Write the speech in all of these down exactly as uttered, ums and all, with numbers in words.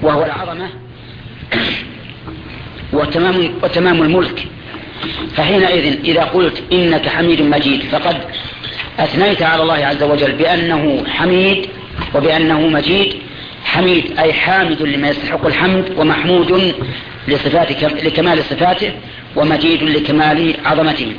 وهو العظمة وتمام, وتمام الملك. فحينئذ إذا قلت إنك حميد مجيد فقد أثنيت على الله عز وجل بأنه حميد وبأنه مجيد. حميد أي حامد لما يستحق الحمد، ومحمود لصفاته لكمال صفاته، ومجيد لكمال عظمته.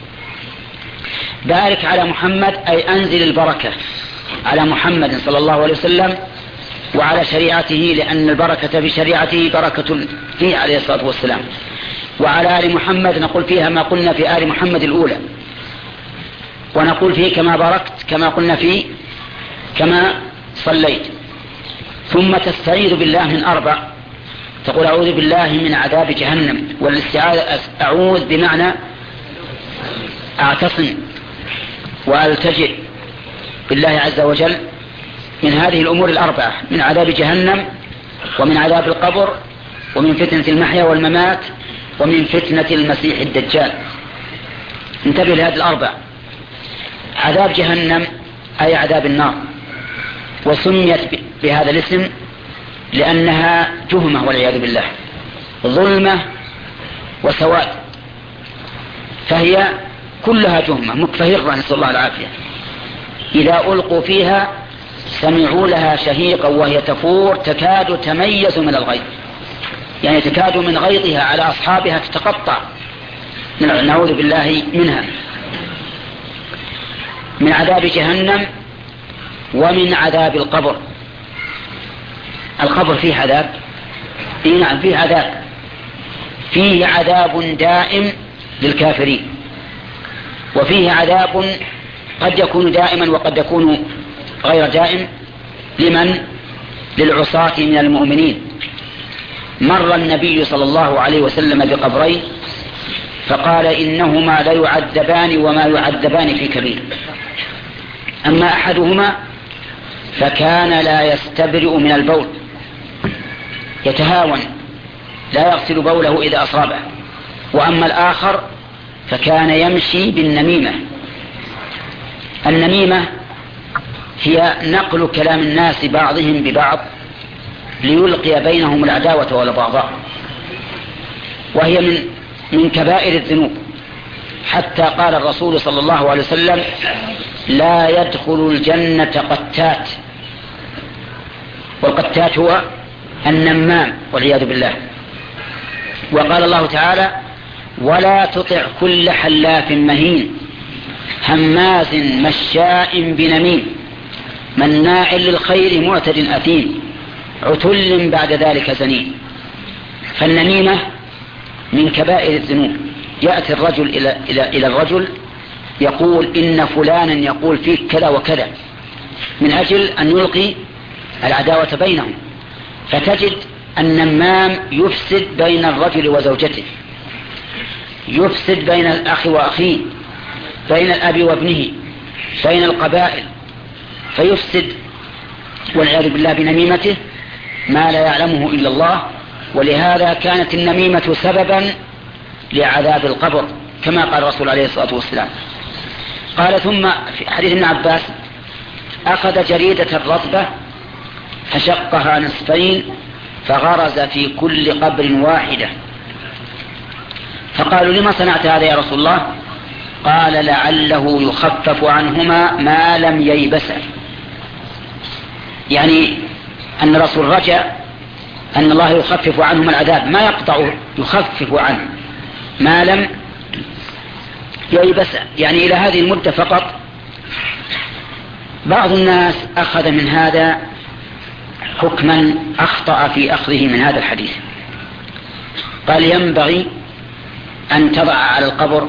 بارك على محمد أي أنزل البركة على محمد صلى الله عليه وسلم وعلى شريعته، لأن البركة في شريعته بركة فيه عليه الصلاة والسلام. وعلى آل محمد نقول فيها ما قلنا في آل محمد الأولى، ونقول فيه كما باركت كما قلنا فيه كما صليت. ثم تستعيذ بالله من أربع، تقول أعوذ بالله من عذاب جهنم، والاستعاذة أعوذ بمعنى أعتصم وألتجئ بالله عز وجل من هذه الأمور الأربعة، من عذاب جهنم ومن عذاب القبر ومن فتنة المحيا والممات ومن فتنة المسيح الدجال. انتبه لهذه الأربع. عذاب جهنم أي عذاب النار، وسميت بهذا الاسم لأنها تهمة والعياذ بالله، ظلمة وسواد، فهي كلها تهمة مكفهرة نسأل الله العافية. إذا ألقوا فيها سمعوا لها شهيقا وهي تفور تكاد تميز من الغيظ، يعني تكاد من غيظها على أصحابها تتقطع، نعوذ بالله منها. من عذاب جهنم ومن عذاب القبر. القبر فيه عذاب، إيه نعم فيه عذاب، فيه عذاب دائم للكافرين، وفيه عذاب قد يكون دائما وقد يكون غير دائم. لمن؟ للعصاة من المؤمنين. مر النبي صلى الله عليه وسلم بقبرين فقال إنهما لا يعذبان وما يعذبان في كبير. أما أحدهما فكان لا يستبرئ من البول، يتهاون لا يغسل بوله إذا أصابه. وأما الآخر فكان يمشي بالنميمة. النميمة هي نقل كلام الناس بعضهم ببعض ليلقي بينهم العداوة والبغضاء، وهي من من كبائر الذنوب، حتى قال الرسول صلى الله عليه وسلم لا يدخل الجنة قتات، والقتات هو النمام والعياذ بالله. وقال الله تعالى ولا تطع كل حلاف مهين هماز مشاء بنميم مناع للخير معتد أثيم عتل بعد ذلك زنيم. فالنميمة من كبائر الذنوب. يأتي الرجل إلى, إلى, إلى الرجل يقول إن فلانا يقول فيك كذا وكذا، من أجل أن يلقي العداوة بينهم. فتجد النمام يفسد بين الرجل وزوجته، يفسد بين الأخ وأخيه، بين الأب وابنه، بين القبائل، فيفسد والعياذ بالله بنميمته ما لا يعلمه إلا الله. ولهذا كانت النميمة سببا لعذاب القبر كما قال الرسول عليه الصلاة والسلام. قال ثم في حديث ابن عباس أخذ جريدة رطبة فشقها نصفين فغرز في كل قبر واحدة. فقالوا لما صنعت هذا يا رسول الله؟ قال لعله يخفف عنهما ما لم ييبسا، يعني أن الرسول رجاء أن الله يخفف عنهم العذاب، ما يقطع، يخفف عنه ما لم ييبسا، يعني إلى هذه المدة فقط. بعض الناس أخذ من هذا حكما أخطأ في أخذه من هذا الحديث، قال ينبغي أن تضع على القبر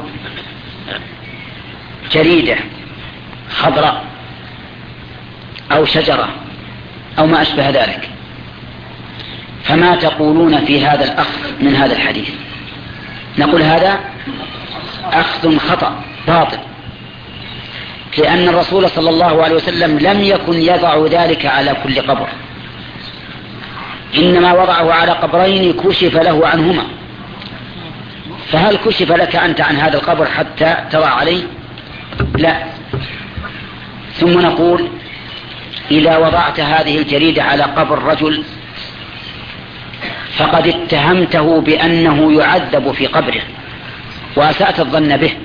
جريدة خضراء أو شجرة أو ما أشبه ذلك. فما تقولون في هذا الأخذ من هذا الحديث؟ نقول هذا أخذ خطأ باطل، لأن الرسول صلى الله عليه وسلم لم يكن يضع ذلك على كل قبر، إنما وضعه على قبرين كشف له عنهما. فهل كشف لك أنت عن هذا القبر حتى تضع عليه؟ لا. ثم نقول إذا وضعت هذه الجريدة على قبر رجل فقد اتهمته بأنه يعذب في قبره وأسأت الظن به.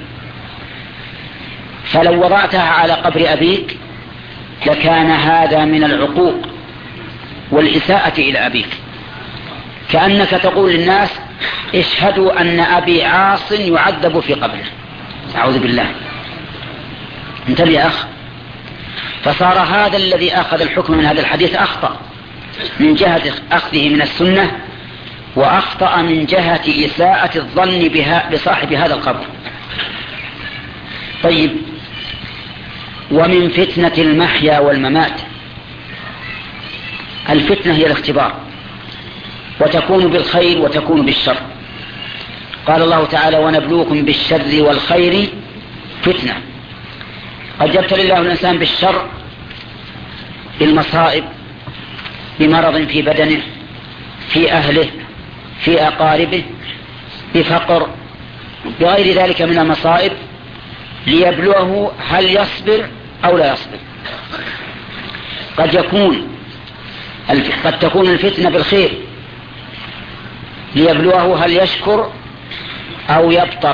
فلو وضعتها على قبر أبيك لكان هذا من العقوق والإساءة إلى أبيك، كأنك تقول للناس اشهدوا أن أبي عاص يعذب في قبره. أعوذ بالله. انتبه يا أخ. فصار هذا الذي أخذ الحكم من هذا الحديث أخطأ من جهة أخذه من السنة، وأخطأ من جهة إساءة الظن بها بصاحب هذا القبر. طيب، ومن فتنة المحيا والممات. الفتنة هي الاختبار، وتكون بالخير وتكون بالشر. قال الله تعالى ونبلوكم بالشر والخير فتنة. قد يبتلي الله الإنسان بالشر بالمصائب، بمرض في بدنه، في أهله، في أقاربه، بفقر، بغير ذلك من المصائب، ليبلوه هل يصبر أو لا يصبر. قد يكون قد تكون الفتنة بالخير ليبلوه هل يشكر أو يبطر.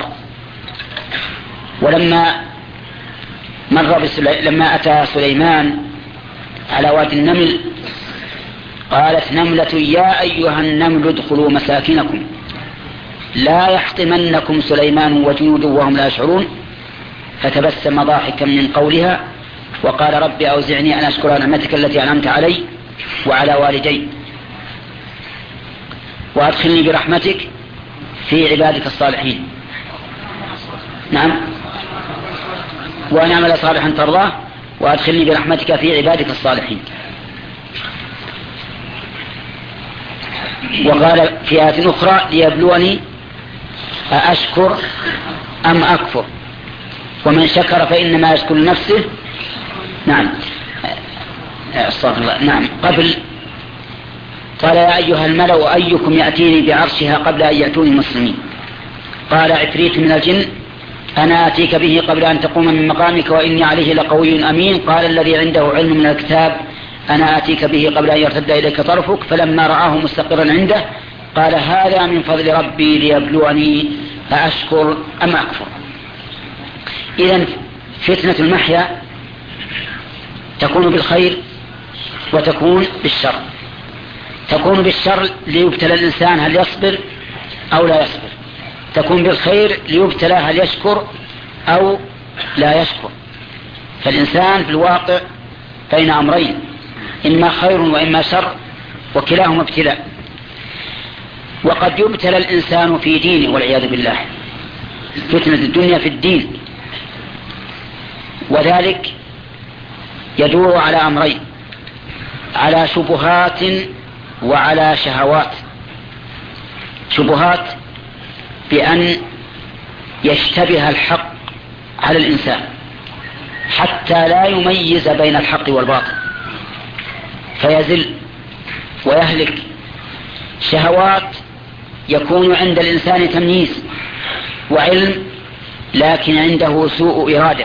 ولما مر بسلي... لما أتى سليمان على وادي النمل قالت نملة يا أيها النمل ادخلوا مساكنكم لا يحطمنكم سليمان وجنوده وهم لا يشعرون، فتبسم ضاحكا من قولها وقال رب أوزعني أن أشكر نعمتك التي أنعمت علي وعلى والدي وأدخلني برحمتك في عبادك الصالحين. نعم، وأن أعمل صالحا ترضاه وأدخلني برحمتك في عبادك الصالحين. وقال في آية أخرى ليبلوني أأشكر أم أكفر ومن شكر فإنما يشكر نفسه. نعم، استغفر الله. نعم، قبل قال يا أيها الملأ أيكم يأتيني بعرشها قبل أن يأتوني مسلمين. قال عفريت من الجن أنا آتيك به قبل أن تقوم من مقامك وإني عليه لقوي أمين. قال الذي عنده علم من الكتاب أنا آتيك به قبل أن يرتد إليك طرفك فلما رآه مستقرا عنده قال هذا من فضل ربي ليبلوني أأشكر أم أكفر. إذن فتنة المحيا تكون بالخير وتكون بالشر. تكون بالشر ليبتلى الإنسان هل يصبر أو لا يصبر، تكون بالخير ليبتلى هل يشكر أو لا يشكر. فالإنسان في الواقع بين أمرين، إما خير وإما شر، وكلاهما ابتلاء. وقد يبتلى الإنسان في دينه والعياذ بالله، فتنة الدنيا في الدين، وذلك يدور على أمرين، على شبهات وعلى شهوات. شبهات بأن يشتبه الحق على الإنسان حتى لا يميز بين الحق والباطل فيزل ويهلك. شهوات يكون عند الإنسان تمييز وعلم لكن عنده سوء إرادة.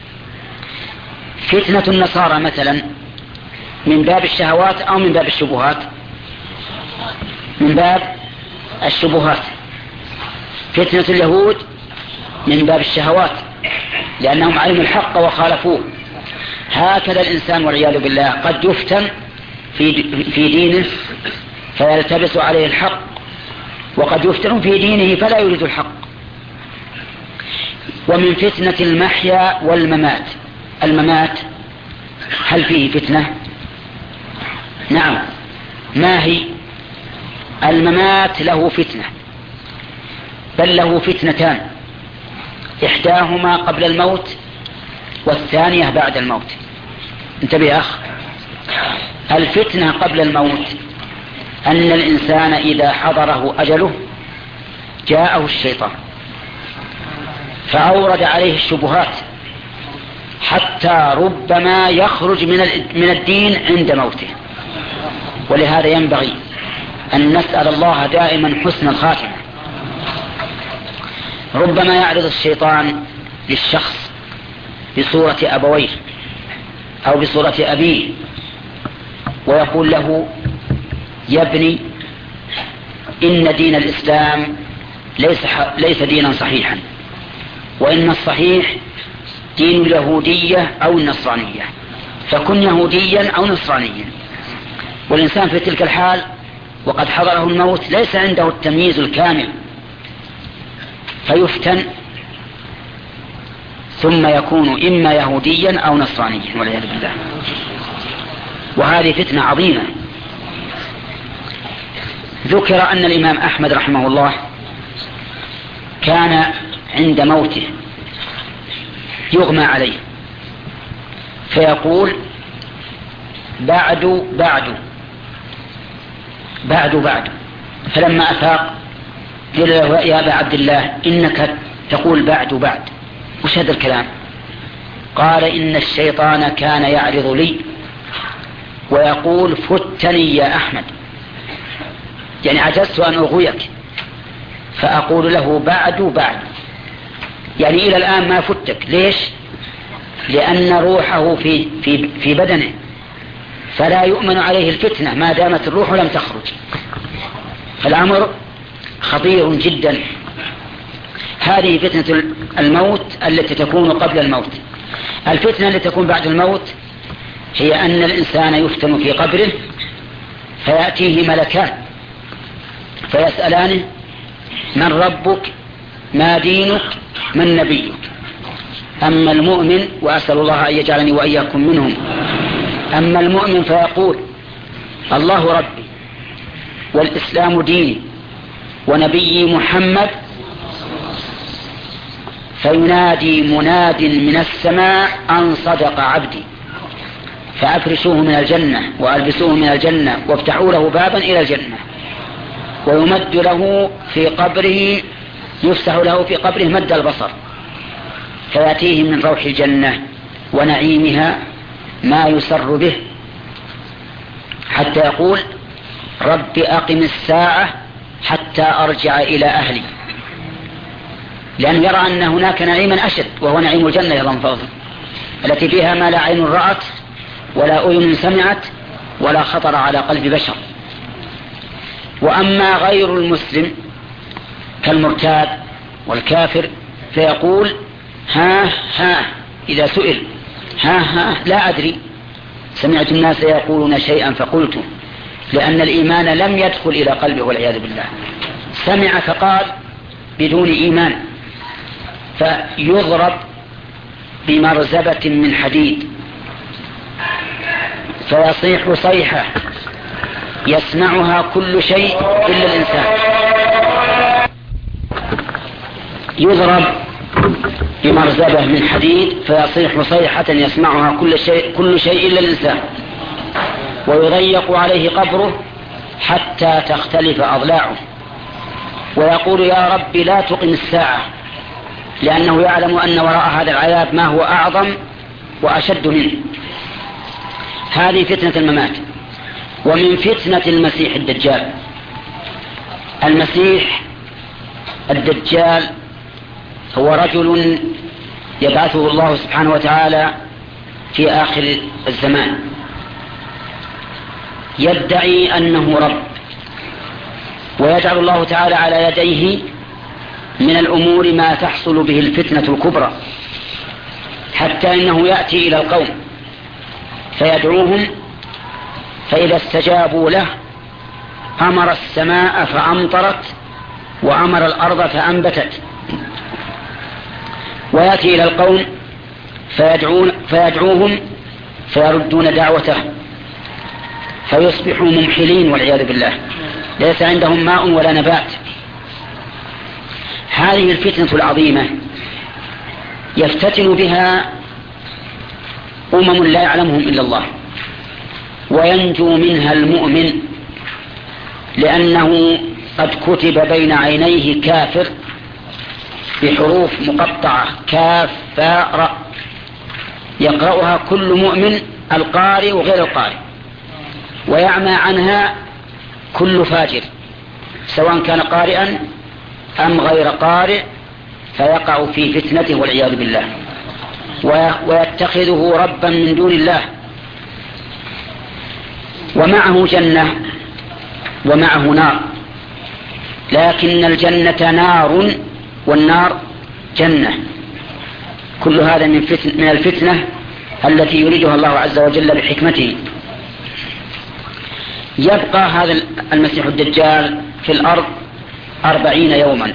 فتنة النصارى مثلا من باب الشهوات أو من باب الشبهات؟ من باب الشبهات. فتنة اليهود من باب الشهوات لأنهم علموا الحق وخالفوه. هكذا الإنسان والعياذ بالله قد يفتن في في دينه فيلتبس عليه الحق، وقد يفتن في دينه فلا يريد الحق. ومن فتنة المحيا والممات. الممات هل فيه فتنة؟ نعم. ما هي؟ الممات له فتنة، بل له فتنتان، إحداهما قبل الموت والثانية بعد الموت. انتبه يا أخ. الفتنة قبل الموت أن الإنسان إذا حضره أجله جاءه الشيطان فأورد عليه الشبهات حتى ربما يخرج من الدين عند موته. ولهذا ينبغي أن نسأل الله دائما حسن الخاتمة. ربما يعرض الشيطان للشخص بصورة أبويه أو بصورة أبيه ويقول له يا ابني إن دين الإسلام ليس, ليس دينا صحيحا، وإن الصحيح دين اليهودية أو النصرانية، فكن يهوديا أو نصرانيا. والإنسان في تلك الحال وقد حضره الموت ليس عنده التمييز الكامل، فيفتن ثم يكون إما يهوديا أو نصرانيا والعياذ بالله. وهذه فتنة عظيمة. ذكر أن الإمام أحمد رحمه الله كان عند موته يغمى عليه فيقول بعد بعد بعد بعد، فلما أفاق قيل له يا أبا عبد الله إنك تقول بعد بعد، وش هذا الكلام؟ قال إن الشيطان كان يعرض لي ويقول فتني يا أحمد، يعني عجزت أن أغويك، فأقول له بعد بعد، يعني إلى الآن ما فتك. ليش؟ لأن روحه في, في, في بدنه، فلا يؤمن عليه الفتنة ما دامت الروح لم تخرج. فالأمر خطير جدا. هذه فتنة الموت التي تكون قبل الموت. الفتنة التي تكون بعد الموت هي أن الإنسان يفتن في قبره فيأتيه ملكان فيسألانه من ربك ما دينك من نبيك. أما المؤمن، وأسأل الله أن يجعلني وإياكم منهم، أما المؤمن فيقول الله ربي والإسلام ديني ونبي محمد، فينادي مناد من السماء أن صدق عبدي، فأفرشوه من الجنة وألبسوه من الجنة وافتحوا له بابا إلى الجنة، ويمد له في قبره، يفسح له في قبره مد البصر، فيأتيه من روح الجنة ونعيمها ما يسر به، حتى يقول رب أقم الساعة حتى أرجع إلى أهلي، لأن يرى أن هناك نعيما أشد وهو نعيم الجنة يظن فوضا، التي فيها ما لا عين رأت ولا أذن سمعت ولا خطر على قلب بشر. وأما غير المسلم كالمرتاد والكافر فيقول ها ها إذا سئل ها ها لا أدري، سمعت الناس يقولون شيئا فقلته، لأن الإيمان لم يدخل إلى قلبه والعياذ بالله، سمع فقال بدون إيمان، فيضرب بمرزبة من حديد فيصيح صيحة يسمعها كل شيء إلا الإنسان، يضرب بمرزبة من حديد فيصيح صيحة يسمعها كل شيء, كل شيء إلا الإنسان، ويضيق عليه قبره حتى تختلف أضلاعه، ويقول يا رب لا تقم الساعة، لأنه يعلم أن وراء هذا العذاب ما هو أعظم وأشد منه. هذه فتنة الممات. ومن فتنة المسيح الدجال، المسيح الدجال هو رجل يبعثه الله سبحانه وتعالى في آخر الزمان، يدعي أنه رب، ويجعل الله تعالى على يديه من الأمور ما تحصل به الفتنة الكبرى، حتى إنه يأتي إلى القوم فيدعوهم، فإذا استجابوا له أمر السماء فأمطرت وأمر الأرض فأنبتت، ويأتي إلى القوم فيدعون فيدعوهم فيردون دعوته فيصبحوا ممحلين والعياذ بالله، ليس عندهم ماء ولا نبات. هذه الفتنة العظيمة يفتتن بها أمم لا يعلمهم إلا الله، وينجو منها المؤمن، لأنه قد كتب بين عينيه كافر بحروف مقطعة كاف فاء راء، يقرأها كل مؤمن القارئ وغير القارئ، ويعمى عنها كل فاجر سواء كان قارئا أم غير قارئ، فيقع في فتنته والعياذ بالله، ويتخذه ربا من دون الله. ومعه جنة ومعه نار، لكن الجنة نار والنار جنة. كل هذا من, فتن من الفتنة التي يريدها الله عز وجل بحكمته. يبقى هذا المسيح الدجال في الأرض أربعين يوما.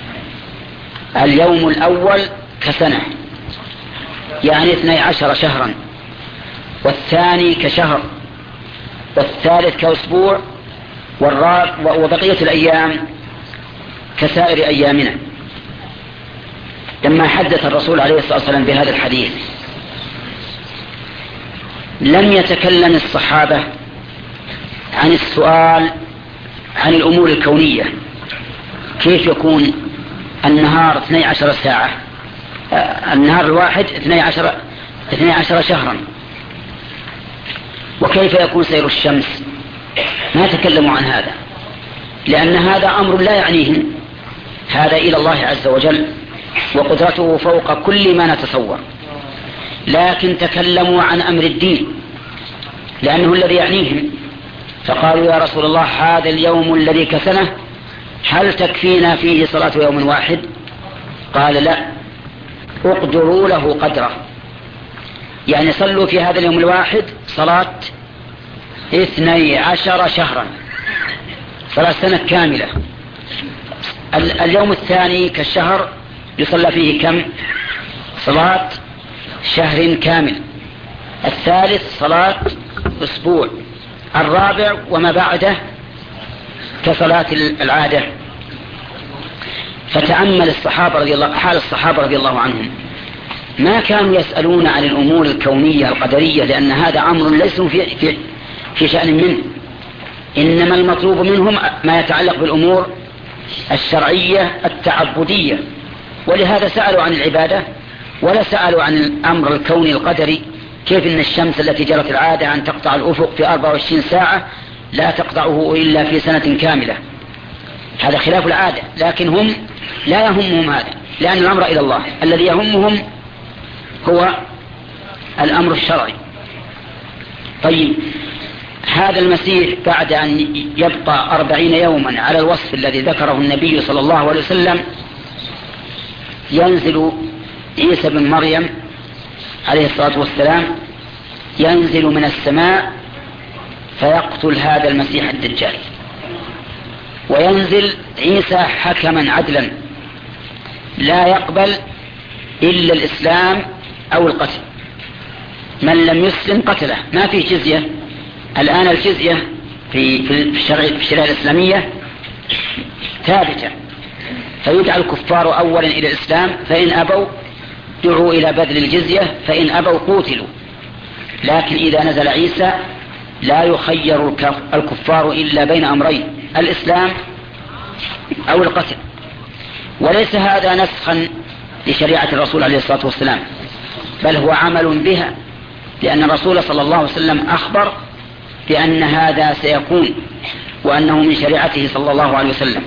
اليوم الأول كسنة، يعني اثني عشر شهرا، والثاني كشهر، والثالث كأسبوع، وبقية الأيام كسائر أيامنا. لما حدث الرسول عليه الصلاة والسلام بهذا الحديث لم يتكلم الصحابة عن السؤال عن الأمور الكونية، كيف يكون النهار اثني عشر ساعة، النهار الواحد اثني عشر, اثني عشر شهرا، وكيف يكون سير الشمس. ما تكلموا عن هذا، لأن هذا أمر لا يعنيهم، هذا إلى الله عز وجل وقدرته فوق كل ما نتصور. لكن تكلموا عن أمر الدين لأنه الذي يعنيهم، فقالوا يا رسول الله هذا اليوم الذي كسنه هل تكفينا فيه صلاة يوم واحد؟ قال لا، اقدروا له قدره، يعني صلوا في هذا اليوم الواحد صلاة اثني عشر شهرا، صلاة سنة كاملة. اليوم الثاني كالشهر يصلى فيه كم؟ صلاة شهر كامل. الثالث صلاة أسبوع. الرابع وما بعده كصلاة العادة. فتأمل الصحابة رضي الله حال الصحابة رضي الله عنهم، ما كانوا يسألون عن الأمور الكونية القدرية، لأن هذا أمر ليس في, في, في شأن منه، إنما المطلوب منهم ما يتعلق بالأمور الشرعية التعبدية. ولهذا سألوا عن العبادة ولا سألوا عن الأمر الكوني القدري، كيف إن الشمس التي جرت العادة أن تقطع الأفق في أربع وعشرين ساعة لا تقطعه إلا في سنة كاملة، هذا خلاف العادة. لكن هم لا يهمهم هذا، لأن الأمر إلى الله، الذي يهمهم هو الأمر الشرعي. طيب، هذا المسيح بعد أن يبقى أربعين يوما على الوصف الذي ذكره النبي صلى الله عليه وسلم، ينزل عيسى بن مريم عليه الصلاة والسلام، ينزل من السماء فيقتل هذا المسيح الدجال، وينزل عيسى حكما عدلا لا يقبل إلا الإسلام أو القتل، من لم يسلم قتله، ما فيه جزية. الآن الجزية في في الشريعة الإسلامية ثابتة، فيدعى الكفار أولا إلى الإسلام، فإن أبوا دعوا إلى بذل الجزية، فإن أبوا قوتلوا. لكن إذا نزل عيسى لا يخير الكفار إلا بين أمرين، الإسلام أو القتل. وليس هذا نسخا لشريعة الرسول عليه الصلاة والسلام، بل هو عمل بها، لأن الرسول صلى الله عليه وسلم أخبر بأن هذا سيكون، وأنه من شريعته صلى الله عليه وسلم.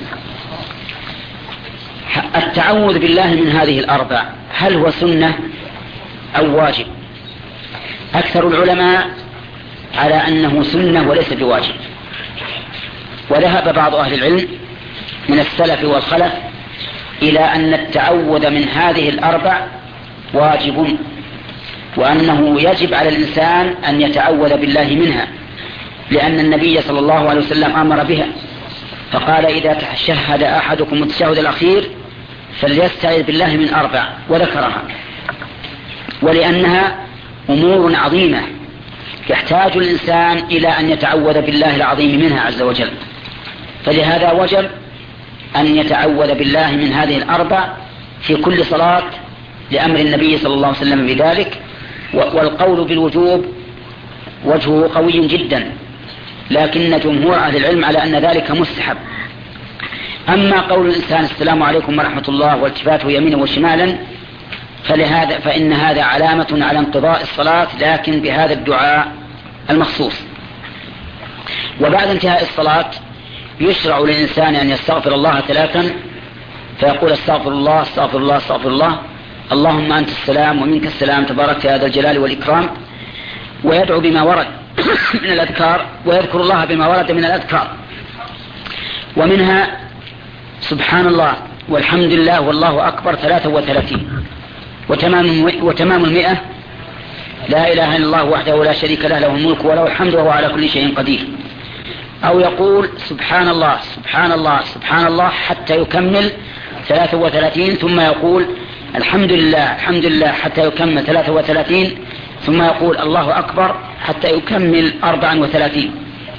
التعوذ بالله من هذه الأربع هل هو سنة أو واجب؟ أكثر العلماء على أنه سنة وليس بواجب، وذهب بعض أهل العلم من السلف والخلف إلى أن التعوذ من هذه الأربع واجب، وأنه يجب على الإنسان أن يتعوذ بالله منها، لأن النبي صلى الله عليه وسلم أمر بها، فقال إذا تشهد أحدكم التشهد الأخير فليستعذ بالله من أربع، وذكرها، ولأنها أمور عظيمة يحتاج الإنسان إلى أن يتعوذ بالله العظيم منها عز وجل، فلهذا وجب أن يتعوذ بالله من هذه الأربع في كل صلاة لأمر النبي صلى الله عليه وسلم بذلك. والقول بالوجوب وجهه قوي جدا، لكن جمهور أهل العلم على أن ذلك مستحب. أما قول الإنسان السلام عليكم ورحمة الله والتفاته يمينا وشمالا فلهذا فإن هذا علامة على انقضاء الصلاة، لكن بهذا الدعاء المخصوص. وبعد انتهاء الصلاة يشرع للإنسان أن يستغفر الله ثلاثا، فيقول استغفر الله استغفر الله استغفر الله، اللهم أنت السلام ومنك السلام تبارك يا ذا الجلال والإكرام، ويدعو بما ورد من الأذكار، ويذكر الله بما ورد من الأذكار. ومنها سبحان الله والحمد لله والله أكبر ثلاثة وثلاثين. وتمام, وتمام المئة لا إله إلا الله وحده لا شريك له له الملك وله الحمد وهو على كل شيء قدير. أو يقول سبحان الله سبحان الله سبحان الله حتى يكمل ثلاثة وثلاثين، ثم يقول الحمد لله الحمد لله حتى يكمل ثلاثة وثلاثين، ثم يقول الله أكبر حتى يكمل أربعا وثلاثين.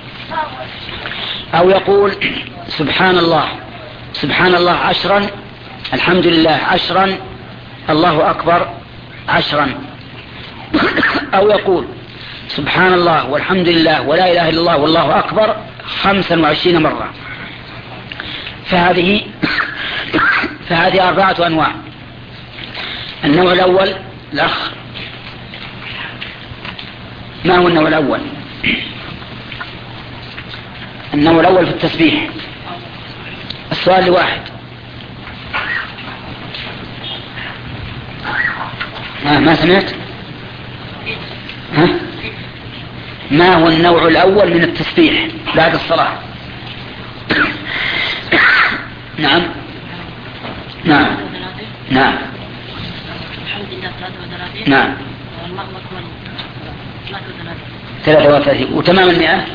أو يقول سبحان الله سبحان الله عشرا، الحمد لله عشرا، الله أكبر عشرا. أو يقول سبحان الله والحمد لله ولا إله إلا الله والله أكبر خمسا وعشرين مرة. فهذه فهذه أربعة أنواع. النوع الأول الأخ، ما هو النوع الأول؟ النوع الأول في التسبيح. السؤال لواحد. آه ما سمعت؟ ها؟ ما هو النوع الأول من التسبيح بعد الصلاة؟ نعم نعم نعم نعم ثلاثة وثلاثين. وتمام المئة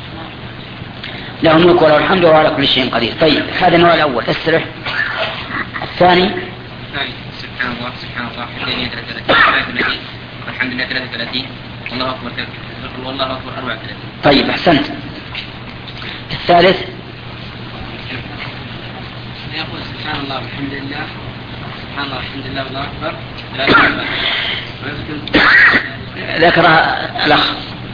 له الملك وله الحمد وهو على كل شيء قدير. طيب هذا النوع الأول. استرح. الثاني سبحان الله سبحان الله ثلاثة وثلاثين والحمد لله ثلاثة وثلاثين والله أكبر والله أكبر أربعة وثلاثين. طيب أحسنت. الثالث يقول سبحان الله والحمد لله سبحان الله والحمد لله والله أكبر. ذكرها الأخ.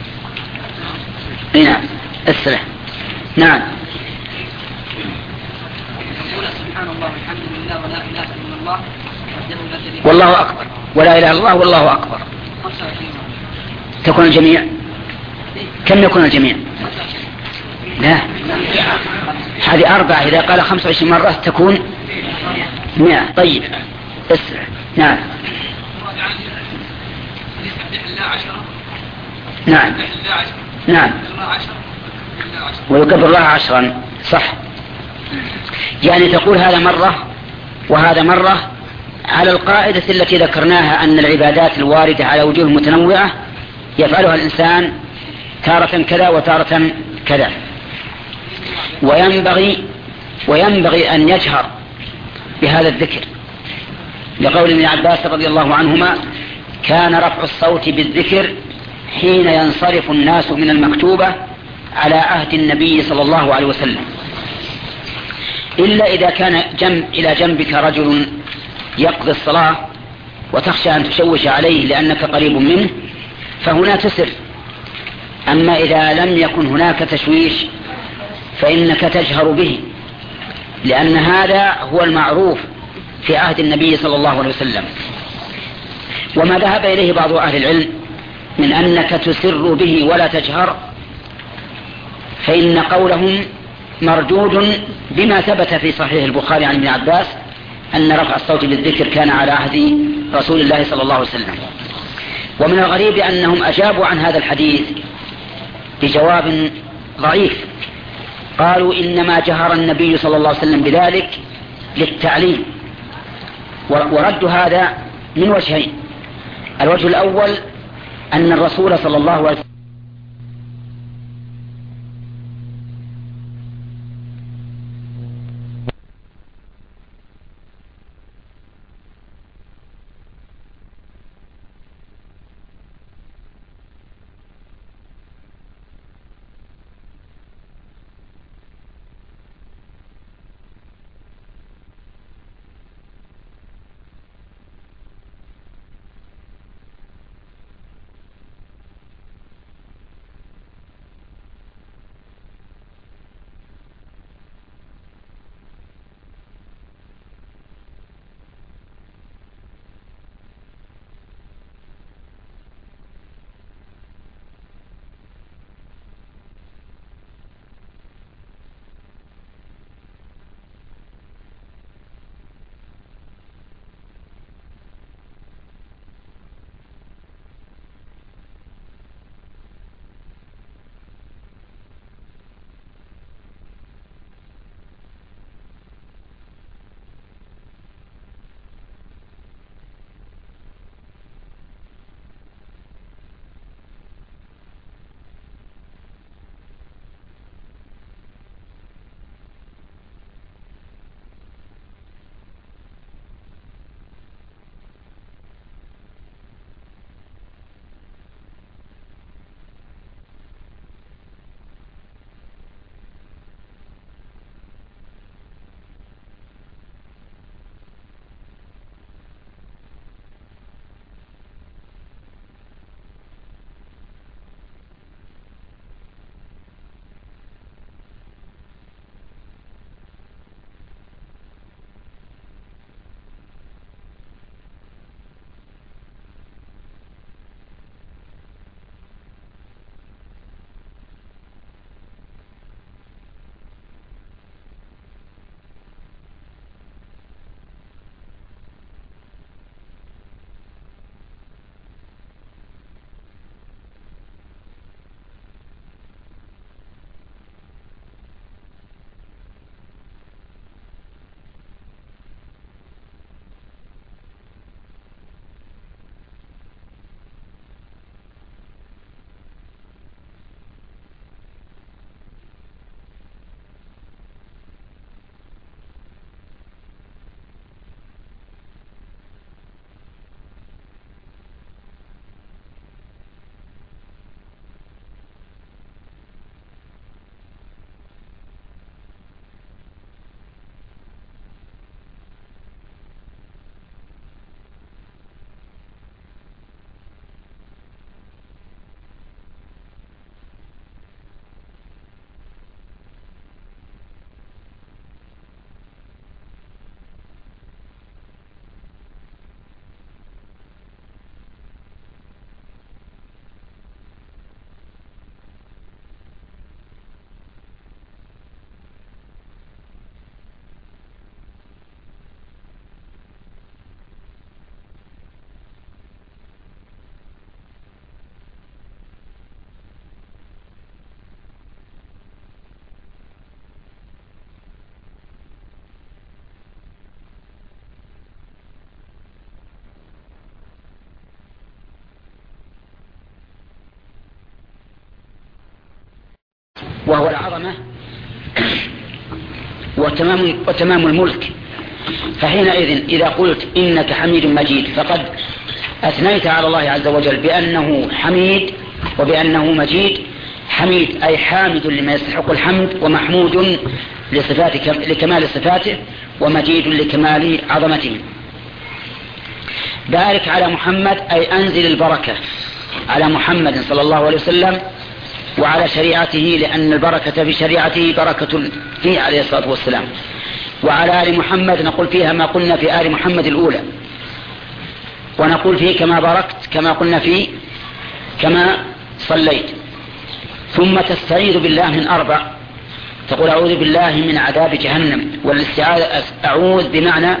نعم استرح. نعم. يقول سبحان الله والحمد لله ولا إله إلا الله والله أكبر ولا إله إلا الله والله أكبر. تكون الجميع كم يكون الجميع؟ لا هذه أربعة، إذا قال خمسة وعشرين مرة تكون مئة. طيب اسرع. نعم نعم نعم ويكبر الله عشرا. صح. يعني تقول هذا مرة وهذا مرة على القاعدة التي ذكرناها أن العبادات الواردة على وجوه متنوعة يفعلها الإنسان تارة كذا وتارة كذا. وينبغي وينبغي أن يجهر بهذا الذكر لقول ابن عباس رضي الله عنهما كان رفع الصوت بالذكر حين ينصرف الناس من المكتوبة على عهد النبي صلى الله عليه وسلم، إلا إذا كان جنب إلى جنبك رجل يقضي الصلاة وتخشى أن تشوش عليه لأنك قريب منه فهنا تسر. أما إذا لم يكن هناك تشويش فإنك تجهر به، لأن هذا هو المعروف في عهد النبي صلى الله عليه وسلم. وما ذهب إليه بعض أهل العلم من أنك تسر به ولا تجهر فإن قولهم مردود بما ثبت في صحيح البخاري عن ابن عباس أن رفع الصوت بالذكر كان على عهد رسول الله صلى الله عليه وسلم. ومن الغريب أنهم أجابوا عن هذا الحديث بجواب ضعيف، قالوا إنما جهر النبي صلى الله عليه وسلم بذلك للتعليم. ورد هذا من وجهين. الوجه الأول أن الرسول صلى الله عليه وسلم وهو العظمة وتمام, وتمام الملك. فحينئذ إذا قلت إنك حميد مجيد فقد أثنيت على الله عز وجل بأنه حميد وبأنه مجيد. حميد أي حامد لما يستحق الحمد، ومحمود لصفاته لكمال صفاته، ومجيد لكمال عظمته. بارك على محمد أي أنزل البركة على محمد صلى الله عليه وسلم وعلى شريعته، لأن البركة في شريعته بركة فيه عليه الصلاة والسلام. وعلى آل محمد نقول فيها ما قلنا في آل محمد الأولى، ونقول فيه كما باركت كما قلنا فيه كما صليت. ثم تستعيذ بالله من أربع، تقول أعوذ بالله من عذاب جهنم، والاستعاذة أعوذ بمعنى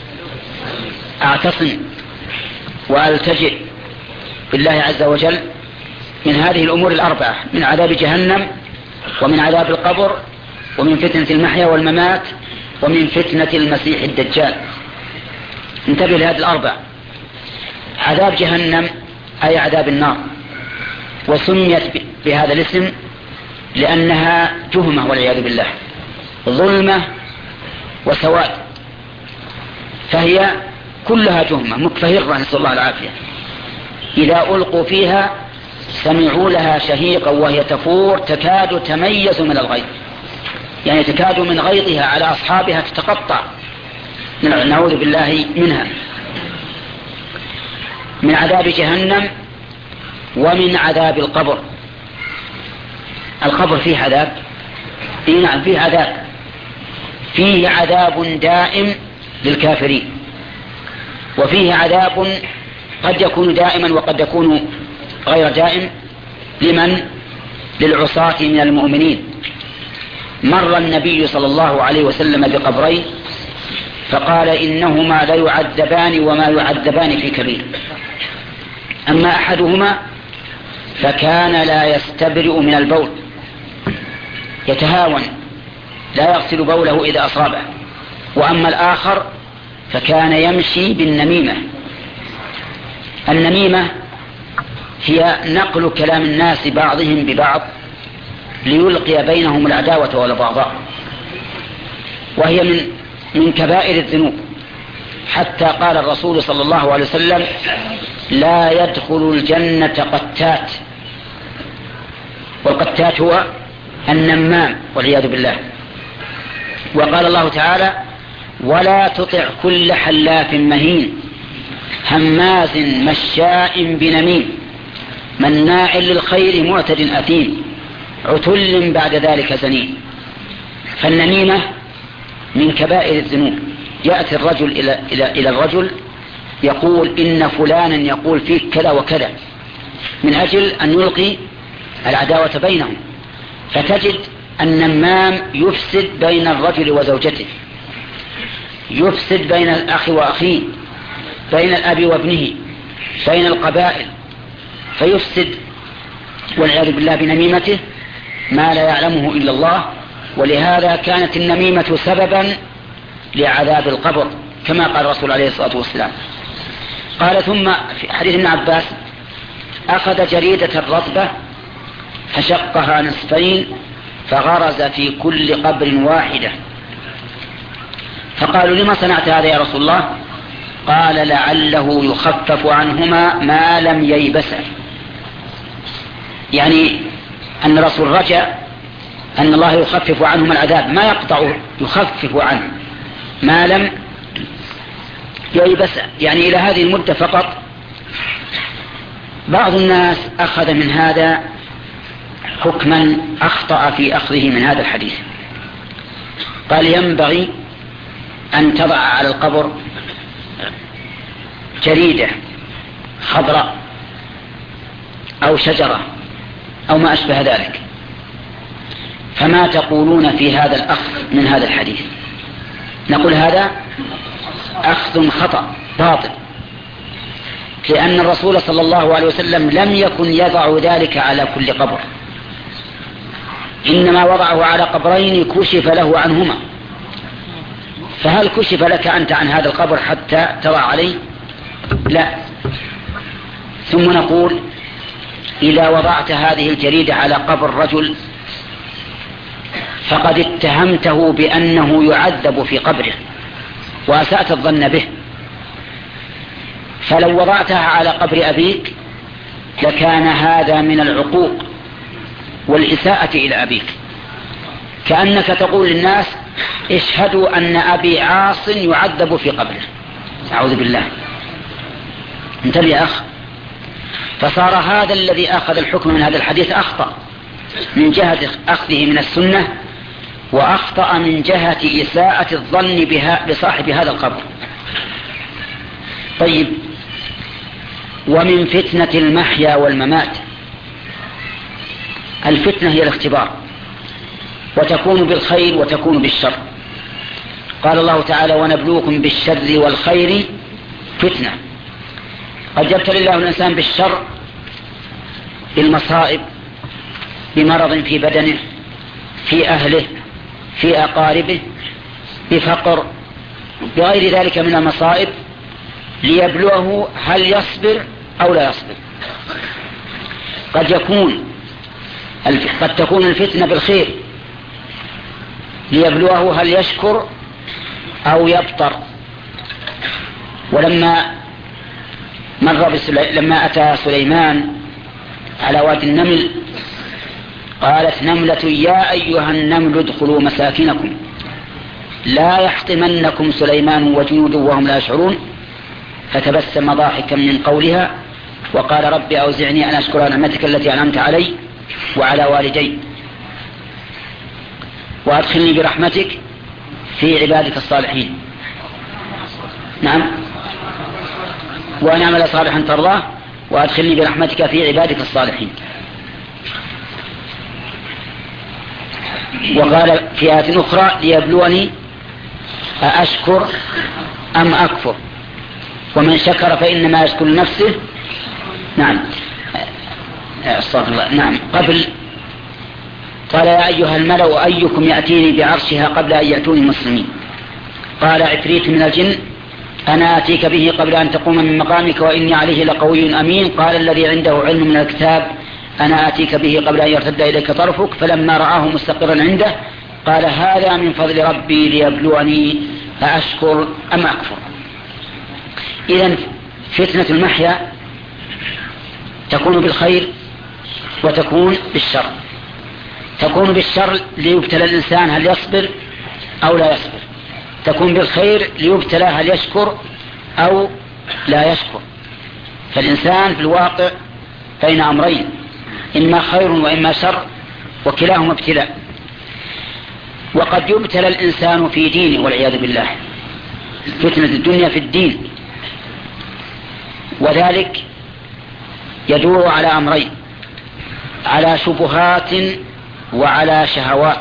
أعتصم وألتجئ بالله عز وجل من هذه الأمور الأربعة، من عذاب جهنم ومن عذاب القبر ومن فتنة المحيا والممات ومن فتنة المسيح الدجال. انتبه لهذه الأربع. عذاب جهنم أي عذاب النار، وسميت بهذا الاسم لأنها تهمة والعياذ بالله، ظلمة وسواد، فهي كلها تهمة مكفهرة نسأل الله العافية. إذا ألقوا فيها سمعوا لها شهيقا وهي تفور تكاد تميز من الغيظ، يعني تكاد من غيظها على أصحابها تتقطع، نعوذ بالله منها. من عذاب جهنم ومن عذاب القبر. القبر فيه عذاب، إيه نعم فيه عذاب، فيه عذاب دائم للكافرين، وفيه عذاب قد يكون دائما وقد يكون غير دائم لمن للعصاة من المؤمنين. مر النبي صلى الله عليه وسلم بقبرين فقال إنهما لا يعذبان وما يعذبان في كبير. أما أحدهما فكان لا يستبرئ من البول، يتهاون لا يغسل بوله إذا أصابه. وأما الآخر فكان يمشي بالنميمة. النميمة هي نقل كلام الناس بعضهم ببعض ليلقي بينهم العداوة والبغضاء، وهي من من كبائر الذنوب، حتى قال الرسول صلى الله عليه وسلم لا يدخل الجنة قتات، والقتات هو النمام والعياذ بالله. وقال الله تعالى ولا تطع كل حلاف مهين هماز مشاء بنميم مناع للخير معتد أثيم عتل بعد ذلك زنيم. فالنميمة من كبائر الذنوب. يأتي الرجل إلى, إلى, إلى الرجل يقول إن فلانا يقول فيك كذا وكذا، من أجل أن يلقي العداوة بينهم. فتجد النمام يفسد بين الرجل وزوجته، يفسد بين الأخ وأخيه، بين الأب وابنه، بين القبائل، فيفسد والعياذ بالله بنميمته ما لا يعلمه إلا الله. ولهذا كانت النميمة سببا لعذاب القبر كما قال الرسول عليه الصلاة والسلام. قال ثم في حديث ابن عباس أخذ جريدة رطبة فشقها نصفين فغرز في كل قبر واحدة. فقالوا لما صنعت هذا يا رسول الله؟ قال لعله يخفف عنهما ما لم ييبسا، يعني أن الرسول رجاء أن الله يخفف عنهم العذاب، ما يقطع، يخفف عنه ما لم ييبسا، يعني إلى هذه المدة فقط. بعض الناس أخذ من هذا حكما أخطأ في أخذه من هذا الحديث، قال ينبغي أن تضع على القبر جريدة خضراء أو شجرة أو ما أشبه ذلك. فما تقولون في هذا الأخذ من هذا الحديث؟ نقول هذا أخذ خطأ باطل، لأن الرسول صلى الله عليه وسلم لم يكن يضع ذلك على كل قبر، إنما وضعه على قبرين كشف له عنهما. فهل كشف لك أنت عن هذا القبر حتى تضع عليه؟ لا. ثم نقول إذا وضعت هذه الجريدة على قبر رجل فقد اتهمته بأنه يعذب في قبره وأسأت الظن به. فلو وضعتها على قبر أبيك لكان هذا من العقوق والإساءة إلى أبيك، كأنك تقول للناس اشهدوا أن أبي عاص يعذب في قبره. أعوذ بالله. انتبه يا أخ. فصار هذا الذي أخذ الحكم من هذا الحديث أخطأ من جهة أخذه من السنة، وأخطأ من جهة إساءة الظن بها بصاحب هذا القبر. طيب، ومن فتنة المحيا والممات. الفتنة هي الاختبار، وتكون بالخير وتكون بالشر. قال الله تعالى ونبلوكم بالشر والخير فتنة. قد يبتلي الله الإنسان بالشر بالمصائب، بمرض في بدنه، في أهله، في أقاربه، بفقر، بغير ذلك من المصائب، ليبلوه هل يصبر أو لا يصبر. قد يكون قد تكون الفتنة بالخير ليبلوه هل يشكر أو يبطر. ولما مر بسلي... لما أتى سليمان على وادي النمل قالت نملة يا أيها النمل ادخلوا مساكنكم لا يحطمنكم سليمان وجنوده وهم لا يشعرون، فتبسم ضاحكا من قولها وقال رب أوزعني أن أشكر نعمتك التي أنعمت علي وعلى والدي وأدخلني برحمتك في عبادك الصالحين. نعم، وأن أعمل صالحا ترضاه وأدخلني برحمتك في عبادك الصالحين. وقال في آية أخرى ليبلوني أأشكر أم أكفر ومن شكر فإنما يشكر نفسه. نعم، استغفر الله. نعم، قبل قال يا أيها الملأ أيكم يأتيني بعرشها قبل أن يأتوني مسلمين. قال عفريت من الجن أنا آتيك به قبل أن تقوم من مقامك وإني عليه لقوي أمين. قال الذي عنده علم من الكتاب أنا آتيك به قبل أن يرتد إليك طرفك فلما رآه مستقرا عنده قال هذا من فضل ربي ليبلوني أأشكر أم أكفر. إذن فتنة المحيا تكون بالخير وتكون بالشر. تكون بالشر ليبتلى الإنسان هل يصبر أو لا يصبر، تكون بالخير ليبتلى هل يشكر أو لا يشكر. فالإنسان في الواقع بين أمرين، إما خير وإما شر، وكلاهما ابتلاء. وقد يبتلى الإنسان في دينه والعياذ بالله، فتنة الدنيا في الدين، وذلك يدور على أمرين، على شبهات وعلى شهوات.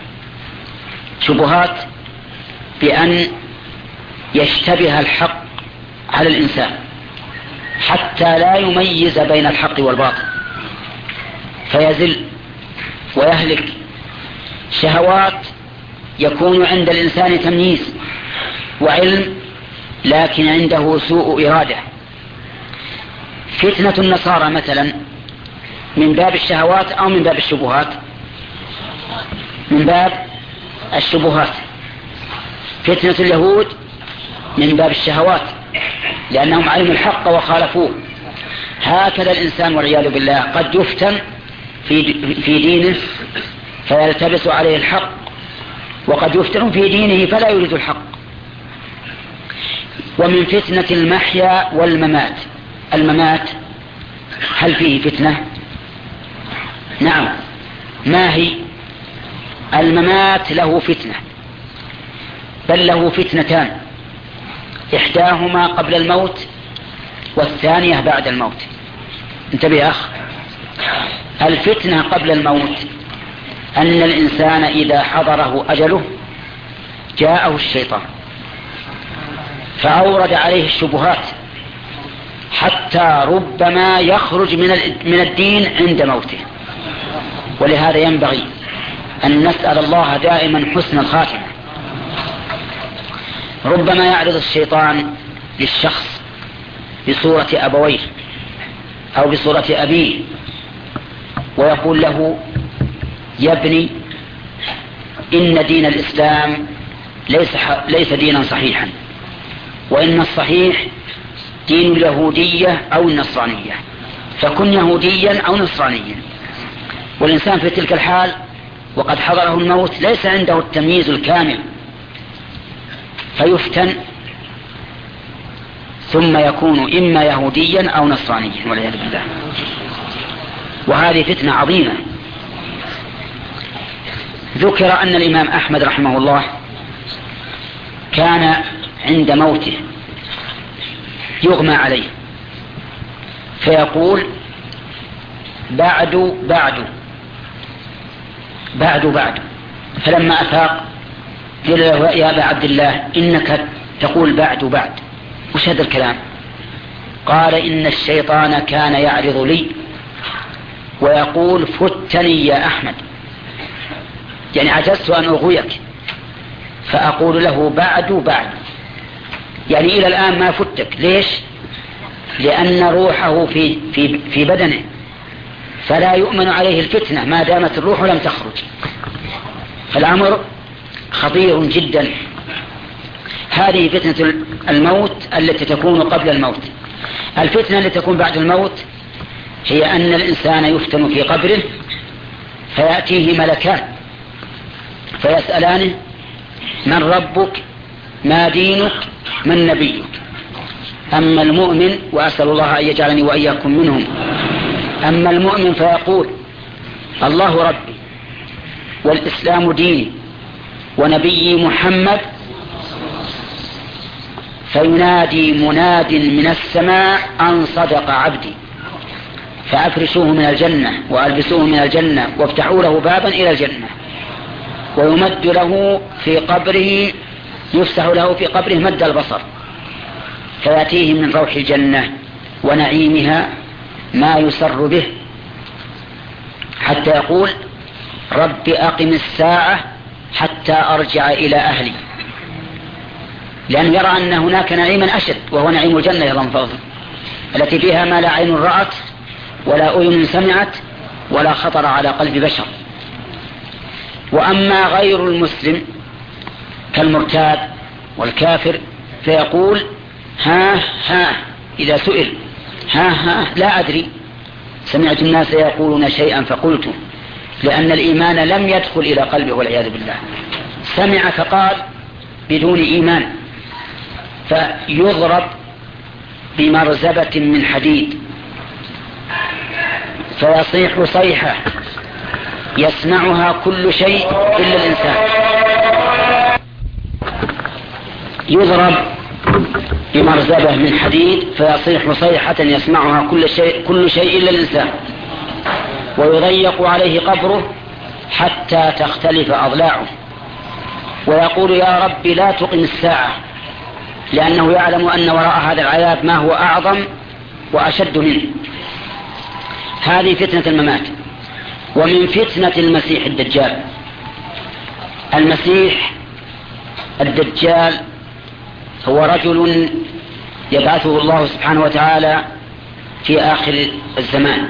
شبهات بأن يشتبه الحق على الإنسان حتى لا يميز بين الحق والباطل فيزل ويهلك. شهوات يكون عند الإنسان تمييز وعلم لكن عنده سوء إرادة. فتنة النصارى مثلا من باب الشهوات أو من باب الشبهات؟ من باب الشبهات. فتنة اليهود من باب الشهوات لأنهم علموا الحق وخالفوه. هكذا الإنسان والعياذ بالله قد يفتن في في دينه فيلتبس عليه الحق، وقد يفتن في دينه فلا يريد الحق. ومن فتنة المحيا والممات. الممات هل فيه فتنة؟ نعم. ما هي؟ الممات له فتنة، بل له فتنتان، إحداهما قبل الموت والثانية بعد الموت. انتبه يا أخ. الفتنة قبل الموت أن الإنسان إذا حضره أجله جاءه الشيطان فأورد عليه الشبهات حتى ربما يخرج من الدين عند موته. ولهذا ينبغي أن نسأل الله دائما حسن الخاتمة. ربما يعرض الشيطان للشخص بصورة أبويه أو بصورة أبيه ويقول له يا ابني إن دين الإسلام ليس, ليس دينا صحيحا، وإن الصحيح دين اليهودية أو النصرانية، فكن يهوديا أو نصرانيا. والإنسان في تلك الحال وقد حضره الموت ليس عنده التمييز الكامل، فيفتن ثم يكون إما يهوديا أو نصرانيا والعياذ بالله. وهذه فتنة عظيمة. ذكر أن الإمام أحمد رحمه الله كان عند موته يغمى عليه فيقول بعد بعد بعد بعد، فلما أفاق قيل له يا أبا عبد الله إنك تقول بعد بعد، وش هذا الكلام؟ قال إن الشيطان كان يعرض لي ويقول فتني يا أحمد، يعني عجزت أن أغويك، فأقول له بعد بعد، يعني إلى الآن ما فتك. ليش؟ لأن روحه في, في, في بدنه، فلا يؤمن عليه الفتنة ما دامت الروح لم تخرج. فالأمر خطير جدا. هذه فتنة الموت التي تكون قبل الموت. الفتنة التي تكون بعد الموت هي أن الإنسان يفتن في قبره فيأتيه ملكان فيسألانه من ربك ما دينك من نبيك. أما المؤمن، وأسأل الله أن يجعلني وإياكم منهم، أما المؤمن فيقول الله ربي والإسلام ديني ونبي محمد، فينادي مناد من السماء أن صدق عبدي، فأفرشوه من الجنة وألبسوه من الجنة وافتحوا له بابا إلى الجنة، ويمد له في قبره، يفسح له في قبره مد البصر، فيأتيه من روح الجنة ونعيمها ما يسر به، حتى يقول رب أقم الساعة حتى أرجع إلى أهلي، لأنه يرى أن هناك نعيما أشد وهو نعيم الجنة يظن فضل، التي فيها ما لا عين رأت ولا أذن سمعت ولا خطر على قلب بشر. وأما غير المسلم كالمرتاد والكافر فيقول ها ها إذا سئل ها ها لا أدري، سمعت الناس يقولون شيئا فقلته، لأن الإيمان لم يدخل إلى قلبه والعياذ بالله، سمع فقال بدون إيمان، فيضرب بمرزبة من حديد فيصيح صيحة يسمعها كل شيء إلا الإنسان، يضرب بمرزبة من حديد فيصيح صيحة يسمعها كل شيء, كل شيء إلا الإنسان، ويضيق عليه قبره حتى تختلف أضلاعه، ويقول يا رب لا تقم الساعة، لأنه يعلم أن وراء هذا العذاب ما هو أعظم وأشد منه. هذه فتنة الممات. ومن فتنة المسيح الدجال، المسيح الدجال هو رجل يبعثه الله سبحانه وتعالى في آخر الزمان،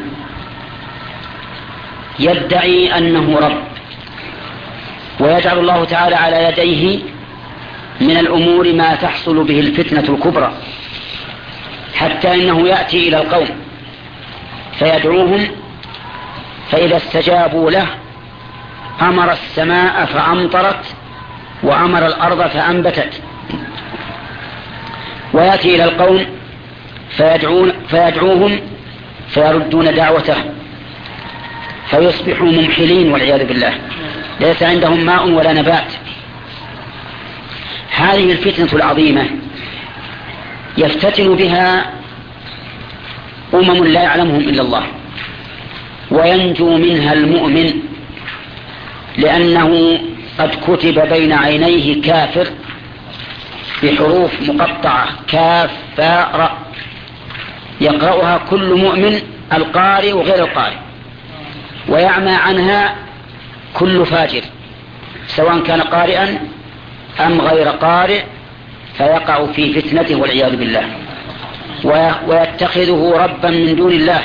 يدعي أنه رب، ويجعل الله تعالى على يديه من الأمور ما تحصل به الفتنة الكبرى، حتى إنه يأتي إلى القوم فيدعوهم، فإذا استجابوا له أمر السماء فأمطرت وأمر الأرض فأنبتت، ويأتي إلى القوم فيدعون فيدعوهم فيردون دعوته فيصبحوا ممحلين والعياذ بالله، ليس عندهم ماء ولا نبات. هذه الفتنة العظيمة يفتتن بها أمم لا يعلمهم إلا الله، وينجو منها المؤمن، لأنه قد كتب بين عينيه كافر بحروف مقطعة كاف فاء راء، يقرأها كل مؤمن القارئ وغير القارئ، ويعمى عنها كل فاجر سواء كان قارئا أم غير قارئ، فيقع في فتنته والعياذ بالله، ويتخذه ربا من دون الله.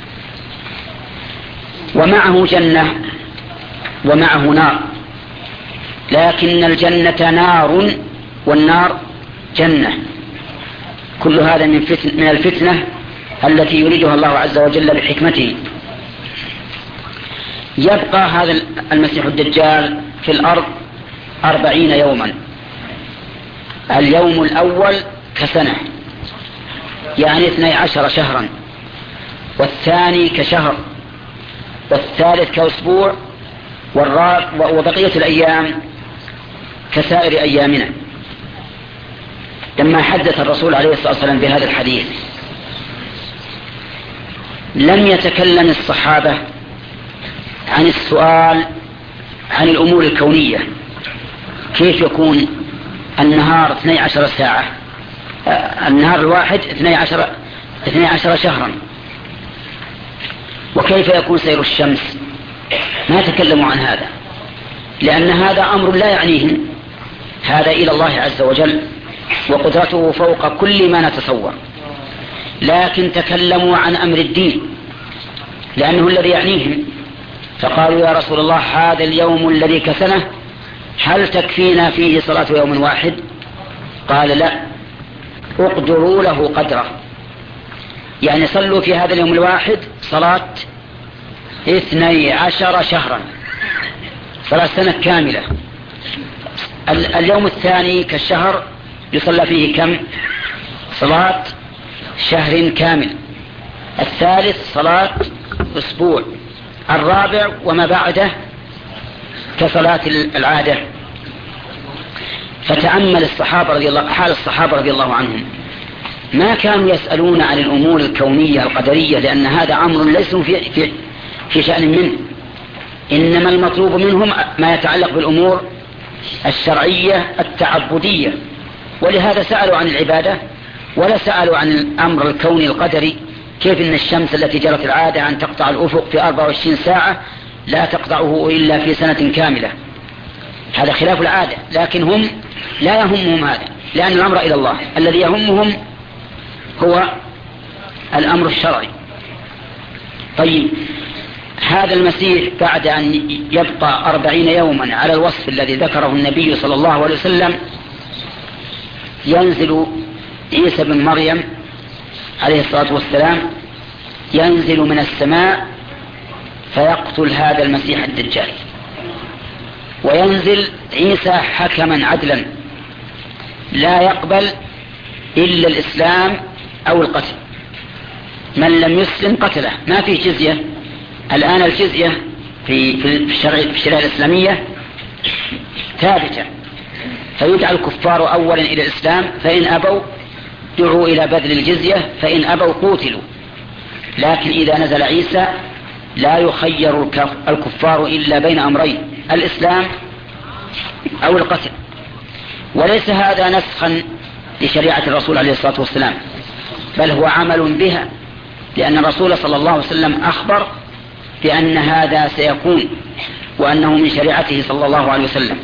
ومعه جنة ومعه نار، لكن الجنة نار والنار جنة. كل هذا من, فتن من الفتنة التي يريدها الله عز وجل بحكمته. يبقى هذا المسيح الدجال في الأرض أربعين يوما. اليوم الأول كسنة، يعني اثني عشر شهرا، والثاني كشهر، والثالث كأسبوع، وبقية الأيام كسائر أيامنا. لما حدث الرسول عليه الصلاة والسلام بهذا الحديث لم يتكلم الصحابة عن السؤال عن الأمور الكونية، كيف يكون النهار اثني عشر ساعة، النهار الواحد اثني عشر, اثني عشر شهرا، وكيف يكون سير الشمس. ما تكلموا عن هذا، لأن هذا أمر لا يعنيهم، هذا إلى الله عز وجل وقدرته فوق كل ما نتصور. لكن تكلموا عن أمر الدين لأنه الذي يعنيهم، فقالوا يا رسول الله هذا اليوم الذي كسنه هل تكفينا فيه صلاة يوم واحد؟ قال لا، اقدروا له قدره، يعني صلوا في هذا اليوم الواحد صلاة اثني عشر شهرا، صلاة سنة كاملة. اليوم الثاني كالشهر يصلى فيه كم؟ صلاة شهر كامل. الثالث صلاة أسبوع. الرابع وما بعده كصلاة العادة. فتأمل الصحابة رضي الله حال الصحابة رضي الله عنهم، ما كانوا يسألون عن الأمور الكونية القدرية، لأن هذا أمر ليس في, في, في شأن منه، إنما المطلوب منهم ما يتعلق بالأمور الشرعية التعبدية. ولهذا سألوا عن العبادة ولا سألوا عن الأمر الكوني القدري، كيف إن الشمس التي جرت العادة أن تقطع الأفق في أربع وعشرين ساعة لا تقطعه إلا في سنة كاملة، هذا خلاف العادة. لكن هم لا يهمهم هذا، لأن الأمر إلى الله، الذي يهمهم هو الأمر الشرعي. طيب، هذا المسيح بعد أن يبقى أربعين يوما على الوصف الذي ذكره النبي صلى الله عليه وسلم، ينزل عيسى بن مريم عليه الصلاة والسلام، ينزل من السماء فيقتل هذا المسيح الدجال، وينزل عيسى حكما عدلا لا يقبل إلا الإسلام أو القتل، من لم يسلم قتله، ما في جزية. الآن الجزية في في الشرع في الشريعة الإسلامية ثابتة، فيدعى الكفار أولا إلى الإسلام، فإن أبوا دعوا إلى بذل الجزية، فإن أبوا قوتلوا. لكن إذا نزل عيسى لا يخير الكفار إلا بين أمرين، الإسلام أو القتل. وليس هذا نسخا لشريعة الرسول عليه الصلاة والسلام، بل هو عمل بها، لأن الرسول صلى الله عليه وسلم أخبر بأن هذا سيكون وأنه من شريعته صلى الله عليه وسلم.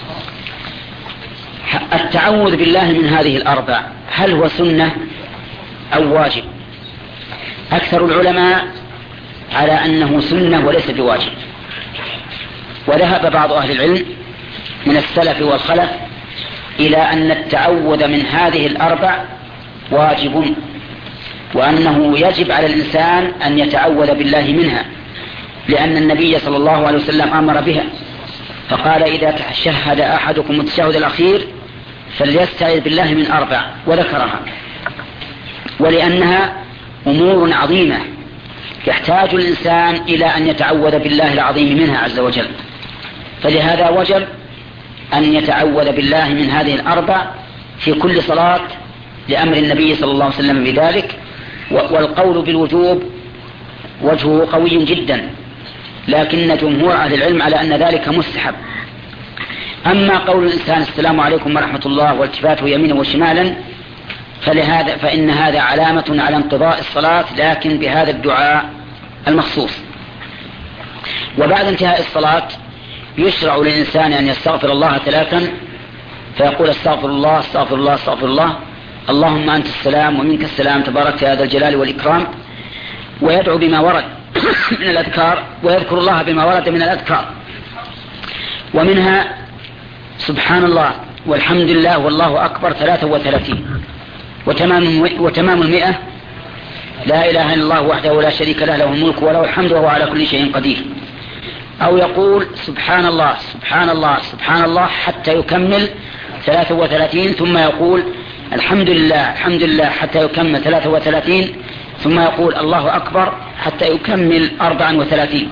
التعوذ بالله من هذه الأربع هل هو سنة أو واجب؟ أكثر العلماء على أنه سنة وليس بواجب، وذهب بعض أهل العلم من السلف والخلف إلى أن التعوذ من هذه الأربع واجب، وأنه يجب على الإنسان أن يتعوذ بالله منها، لأن النبي صلى الله عليه وسلم أمر بها، فقال إذا تشهد أحدكم التشهد الأخير فليستعذ بالله من أربع، وذكرها، ولأنها أمور عظيمة يحتاج الإنسان إلى أن يتعوذ بالله العظيم منها عز وجل، فلهذا وجب أن يتعوذ بالله من هذه الأربع في كل صلاة لأمر النبي صلى الله عليه وسلم بذلك. والقول بالوجوب وجهه قوي جدا، لكن جمهور أهل العلم على أن ذلك مستحب. أما قول الإنسان السلام عليكم ورحمة الله والتفاته يمينا وشمالا فلهذا فإن هذا علامة على انقضاء الصلاة، لكن بهذا الدعاء المخصوص. وبعد انتهاء الصلاة يشرع للإنسان أن يستغفر الله ثلاثا، فيقول استغفر الله استغفر الله استغفر الله، اللهم أنت السلام ومنك السلام تبارك يا ذا الجلال والإكرام، ويدعو بما ورد من الأذكار، ويذكر الله بما ورد من الأذكار. ومنها سبحان الله والحمد لله والله أكبر ثلاثة وثلاثين. وتمام, وتمام المئة لا إله إلا الله وحده لا شريك له له الملك وله الحمد وهو على كل شيء قدير. أو يقول سبحان الله سبحان الله سبحان الله حتى يكمل ثلاثة وثلاثين، ثم يقول الحمد لله الحمد لله حتى يكمل ثلاثة وثلاثين، ثم يقول الله أكبر حتى يكمل أربعة وثلاثين.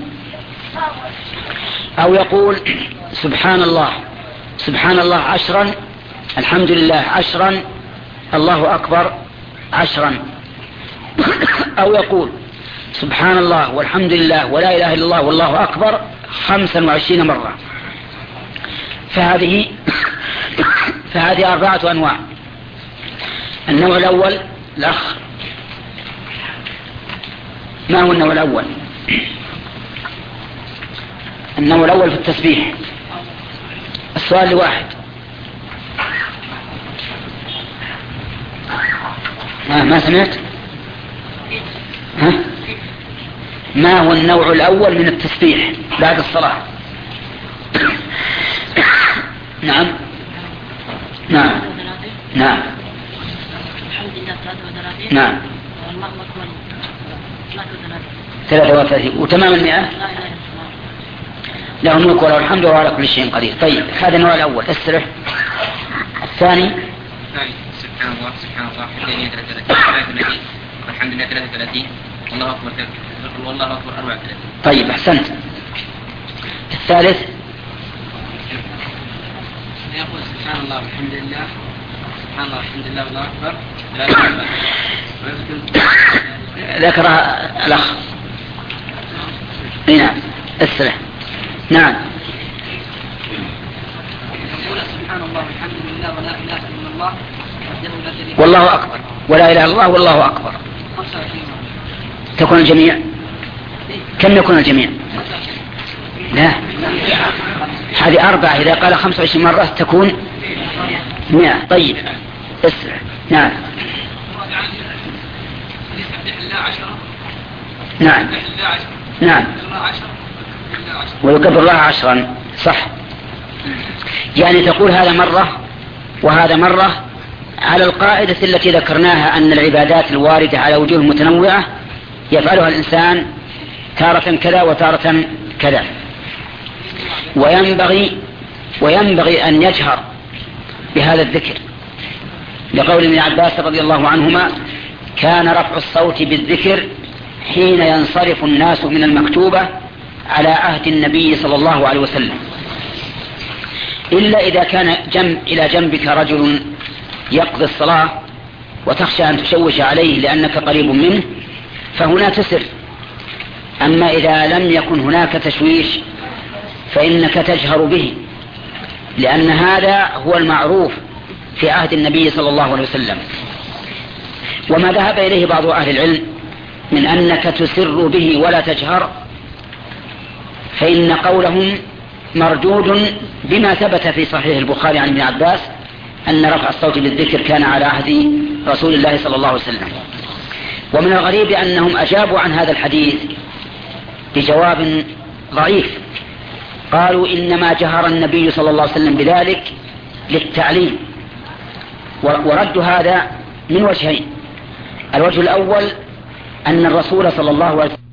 أو يقول سبحان الله سبحان الله عشرا، الحمد لله عشرا، الله أكبر عشرا. أو يقول سبحان الله والحمد لله ولا إله إلا الله والله أكبر خمسا وعشرين مرة. فهذه فهذه أربعة أنواع. النوع الأول الأخ، ما هو النوع الأول؟ النوع الأول في التسبيح. السؤال لواحد. آه ما سمعت؟ ها؟ ما هو النوع الأول من التسبيح بعد الصلاة؟ نعم نعم نعم نعم ثلاثة وثلاثين. وتمام المئة له الملك وله الحمد وهو على كل شيء قدير. طيب هذا النوع الأول. استرح. الثاني سبحان الله سبحان الله ثلاثة وثلاثين والحمد لله ثلاثة وثلاثين والله أكبر والله أكبر أربعة وثلاثين. طيب أحسنت. الثالث يقول سبحان الله والحمد لله سبحان الله والحمد لله والله أكبر. ذكرها الأخ. نعم استرح. نعم يقول سبحان الله والحمد لله ولا إله إلا الله والله أكبر ولا إله إلا الله والله أكبر. تكون الجميع كم يكون الجميع؟ لا هذه أربعة، إذا قال خمسة وعشرين مرة تكون مئة. طيب اسرع. نعم نعم نعم ويكبر الله عشرا. صح، يعني تقول هذا مرة وهذا مرة على القاعدة التي ذكرناها أن العبادات الواردة على وجوه متنوعة يفعلها الإنسان تارة كذا وتارة كذا. وينبغي وينبغي أن يجهر بهذا الذكر، لقول ابن عباس رضي الله عنهما كان رفع الصوت بالذكر حين ينصرف الناس من المكتوبة على عهد النبي صلى الله عليه وسلم، إلا إذا كان جنب إلى جنبك رجل يقضي الصلاة وتخشى أن تشوش عليه لأنك قريب منه فهنا تسر. أما إذا لم يكن هناك تشويش فإنك تجهر به، لأن هذا هو المعروف في عهد النبي صلى الله عليه وسلم. وما ذهب إليه بعض أهل العلم من أنك تسر به ولا تجهر فإن قولهم مردود بما ثبت في صحيح البخاري عن ابن عباس أن رفع الصوت بالذكر كان على عهد رسول الله صلى الله عليه وسلم. ومن الغريب أنهم أجابوا عن هذا الحديث بجواب ضعيف، قالوا إنما جهر النبي صلى الله عليه وسلم بذلك للتعليم. ورد هذا من وجهين. الوجه الأول أن الرسول صلى الله عليه وسلم